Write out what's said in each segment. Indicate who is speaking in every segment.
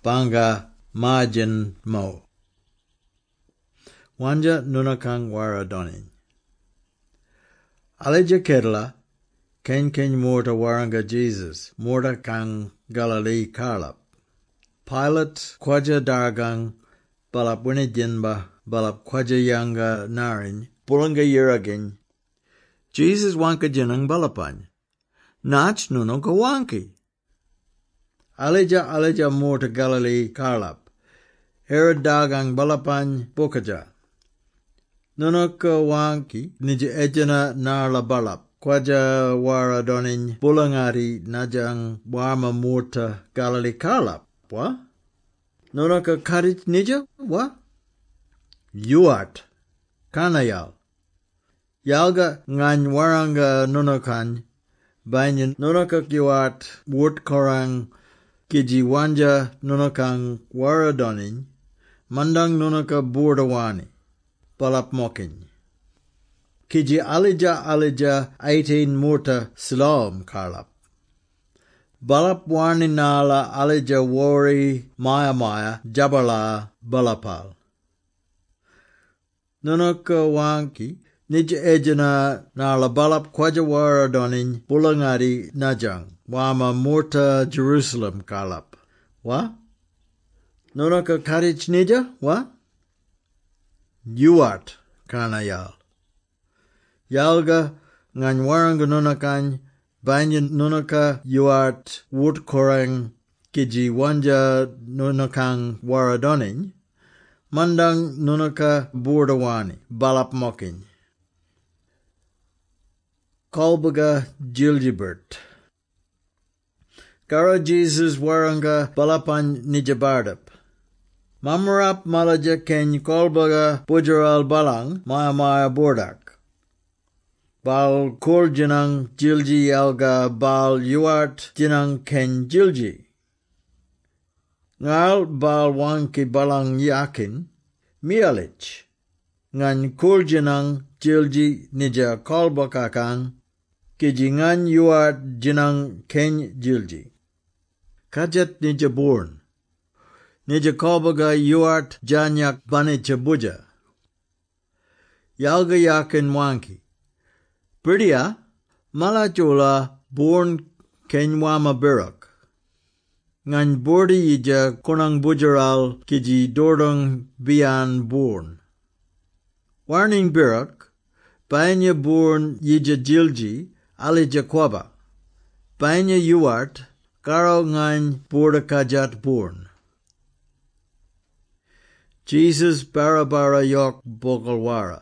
Speaker 1: banga majin mo. Wanja nunakang waradonin. Alija kedla, ken morta waranga Jesus, morta kang Galilee karlap. Pilate kwaja dargang, balap winidinba, balap kwaja yanga narin, pulanga yiragin. Jesus wanka jinang balapan. Nach nuno ka wanki. Alija morta Galilee karlap. Herod dagang balapan bukaja. Nuno ka wanki, nija ejana narla balap. Kwaja wara donin bulangari najang warma morta Galilee karlap. Wa? Nuno ka karit nija? Wa? Yuat. Kanayal. Yalga ngan waranga nunokan. Banyan nunaka yuat wurt korang kiji wanja nunakang waradonin. Mandang nunaka burdawani. Balap mokin. Kiji alija 18 murta silom karlap. Balap warni nala alija wari maya jabala balapal. Nunaka wanki nija ejana nala balap kwaja waradonin bulangari najang wama murta Jerusalem karlap. Wa? Nunaka karich nija? Wa? Yuat kanayal. Yalga ngan waranga nunakan banyan nunaka yuat wut korang kiji wanja nunakang waradonin mandang nunaka burdawani balap mokin. Kolbaga Jiljibert. Kara Jesus waranga balapan nijabardap. Mamarap malaja ken kolbaga bujaral balang maya bordak. Bal kur jinang jilji alga bal yuart jinang ken jilji. Ngal bal wanki balang yakin mialich. Ngan kur jinang jilji nija kolbakakang kijingan yuart jinang ken jilji. Kajat nija born. Nija kolbaga yuart janyak banicha buja. Yalga yakin wanki. Bridia malachula born kenwama birak. Ngan bordi yija konang bujaral kiji dordong bian born. Warning birak, banya born yija jilji alija kwaba. Banya yuart karo ngan borda kajat born. Jesus barabara yok bogalwara.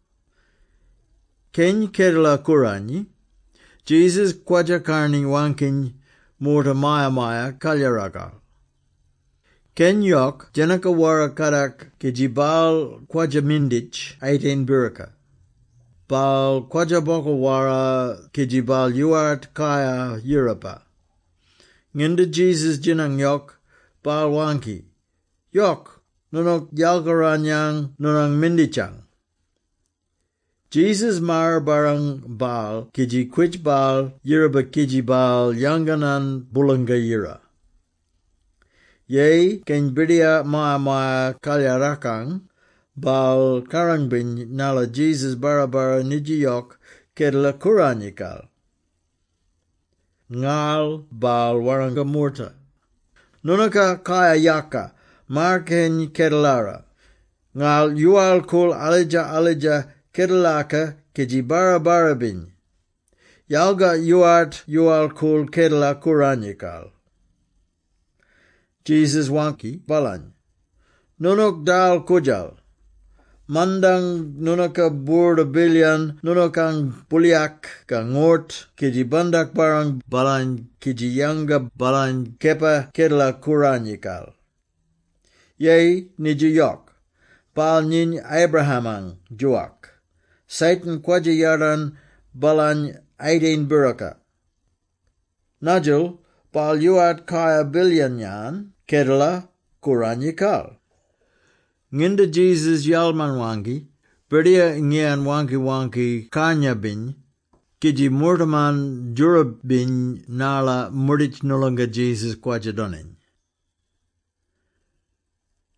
Speaker 1: Ken kedla kurani, Jesus kwaja karni wankin morta maya kalyaragal. Ken yok janaka wara karak kijibal kwaja mindich 18 biraka. Bal kwaja bogalwara kijibal yuart kaya Europa. Nginda Jesus jinang yok bal wanki. Yok nunok yalgaranyang nunang mindichang. Jesus mar barang bal kiji kwich bal yiraba kiji bal yanganan bulanga yira. Ye ken bidia maya kalyarakang bal karangbin nala Jesus barabara nijiyok kedla kuranyikal. Ngal bal waranga murta. Nunaka kaya yaka mar ken kedlara. Ngal yual kul alija kedlaka kiji barabin. Yalga yual kul kedla kuranyikal. Jesus wanki balan. Nunuk dal kujal. Mandang nunaka burda bilyan nunakang buliak ka ngort kiji bandak barang balan kiji yanga balan kepa kedla kuranyikal. Ye nijiyok. Bal nin Abrahamang juak. Satan kwaja yaran balan 18 buraka. Najul bal yuat kaya bilyanyan kedla kuranyikal. Nginda Jesus yalman wangi, berdia ngian wanki kanya bin, kiji murtaman jurab bin nala murdich nulanga Jesus kwaja donin.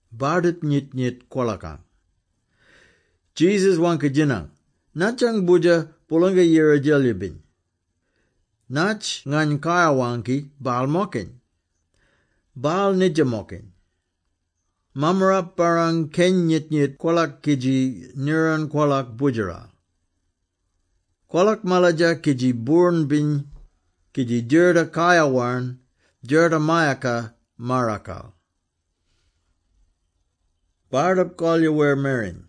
Speaker 1: Bardit nyit kwalakang. Jesus wanka jinang. Nachang buja pulanga yera jelyabin. Nach ngan kaya wanki bal mokin. Bal nija mokin. Mamra parang ken nyit kwalak kiji niran kwalak bujara. Kwalak malaja kiji burn bin kiji jerda kaya warn jerda mayaka marakal. Bardap kolya wer merin.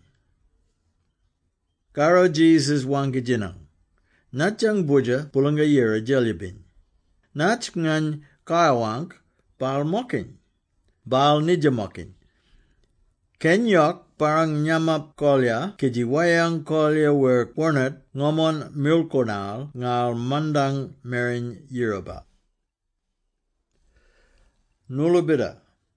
Speaker 1: Karo Jesus wanka jinang. Nachang buja pulanga yera jelyabin. Nach ngan kaya wank bal mokin. Bal nija mokin. Kenyok parang nyamap kolya kiji wayang kolya wer kwarnat ngomon milkonal ngal mandang merin Yoruba. Nulubida.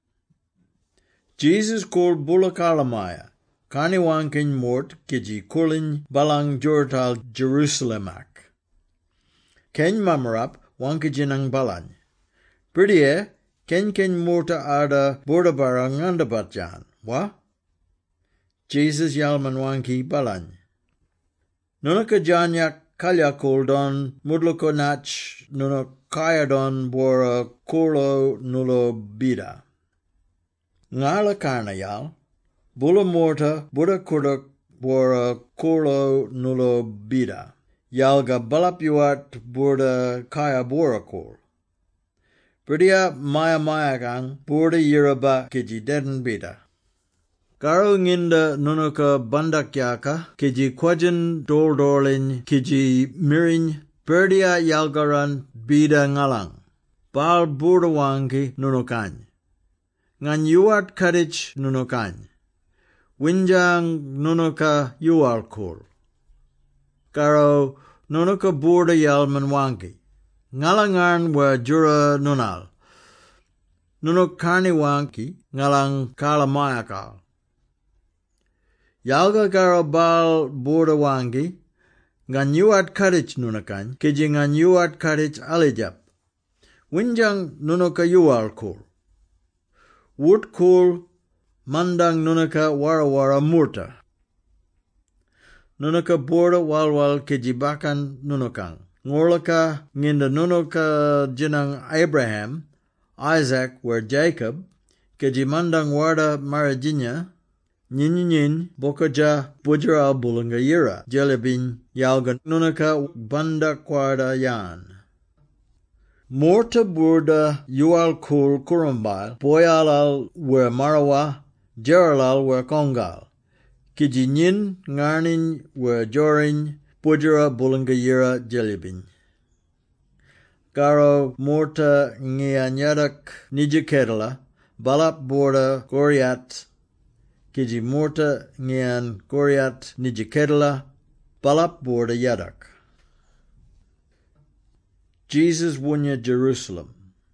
Speaker 1: Jesus called bulakalamaya. Kani wankin mort kiji kulin balang jortal Jerusalemak. Ken mamarap wankijinang balan. Pridie ken morta ada bordabara ngandabatjan. Wa? Jesus yalman wanki balan. Nunaka janyak kalyakul don mudluko nach nunok kaya don bora kulo nulo bida. Ngala karnayal, bula morta buda kuduk bora kulo nulo bida. Yalga balapyuat burda kaya bora kul. Pridia maya kang burda Yoruba kiji den bida. Karo nginda nunuka bandakyaka kiji kwajan doldolin kiji mirin perdia yalgaran bida ngalang. Bal burda wangi nunukan. Ngan yuat kadich nunukan. Winjang nunuka yualkul. Karo nunuka burda yalman wangi. Ngalangan wa jura nunal. Nunuk karni wangi ngalang kalamayakal. Yalga karo bal burda wangi, ngan yuat karich nunakan, kiji ngan yuat karich alijap. Winjang nunuka yual kul. Wut kul mandang nunuka wara murta. Nunuka burda walwal kiji bakan nunukang. Ngorlaka nginda nunuka jinang Abraham, Isaac were Jacob, kiji mandang warda marajinya, Nyin bokaja bujara bulanga yira jelebin yalgan nunuka banda kwarda yan. Morta burda yual kul kurambal boyalal wer marawa jeralal wer kongal. Kiji nyin ngarnin wer jorin bujara bulanga yira jelebin. Garo morta ngianyadak nijikedala balap burda goriat kiji morta ngian goriat nijikedala balap borda yadak. Jesus wunya Jerusalem.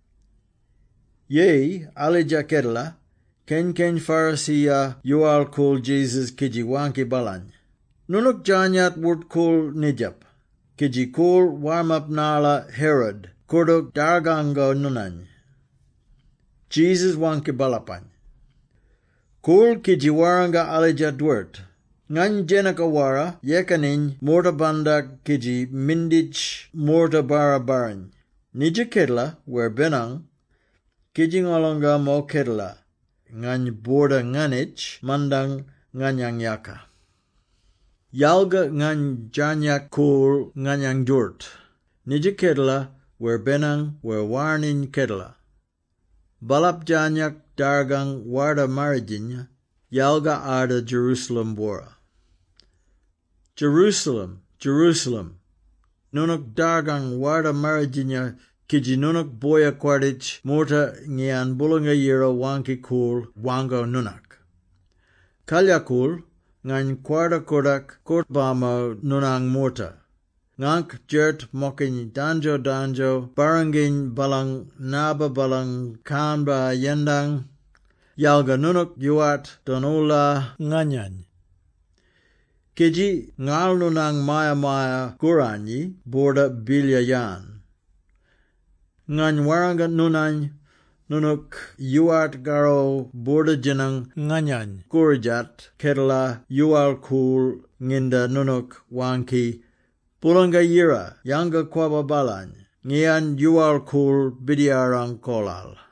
Speaker 1: Ye alijakedala ken farasiya yual kul Jesus kiji wanki balan. Nunuk janyat wurt kul nijap. Kiji kul warmap nala Herod kurduk dargango nunan. Jesus wanki balapan. Kul kiji waranga alija dwert. Ngan jenaka wara yekanin morta bandak kiji mindich morta barabaran. Nija kedla wer benang kiji ngolonga mo kedla. Ngan borda nganich mandang nganyang yaka. Yalga ngan janyak kul nganyang dwert. Nija kedla wer benang wer warnin kedla. Balap janyak dargang warda marijinya, yalga arda Jerusalem bora. Jerusalem, Jerusalem, nunuk dargang warda marijinya kiji nunuk boya kwadich morta ngian bulanga yira wanki kul wango nunak. Kalya kul ngan kwarda kodak kortbama nunang morta. Ngank jert mokin danjo barangin balang naba balang kanba yendang yalga nunuk yuat donula nganyan. Kiji ngal nunang maya guranyi borda bilyayan. Ngan waranga nunang nunuk yuat garo borda jinang nganyany kurjat ketala yual kul nginda nunuk wanki pulanga yira yanga kwaba balany ngian yual kul bidiarang kolal.